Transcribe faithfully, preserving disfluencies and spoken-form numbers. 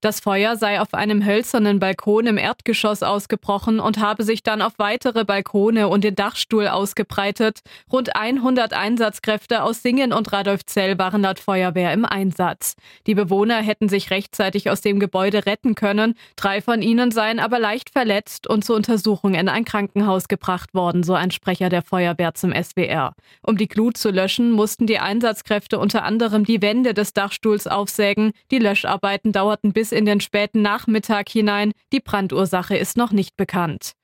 Das Feuer sei auf einem hölzernen Balkon im Erdgeschoss ausgebrochen und habe sich dann auf weitere Balkone und den Dachstuhl ausgebreitet. Rund hundert Einsatzkräfte aus Singen und Radolfzell waren laut Feuerwehr im Einsatz. Die Bewohner hätten sich rechtzeitig aus dem Gebäude retten können. Drei von ihnen seien aber leicht verletzt und zur Untersuchung in ein Krankenhaus gebracht worden, so ein Sprecher der Feuerwehr zum S W R. Um die Glut zu löschen, mussten die Einsatzkräfte unter anderem die Wände des Dachstuhls aufsägen. Die Löscharbeiten dauerten bis in den späten Nachmittag hinein. Die Brandursache ist noch nicht bekannt.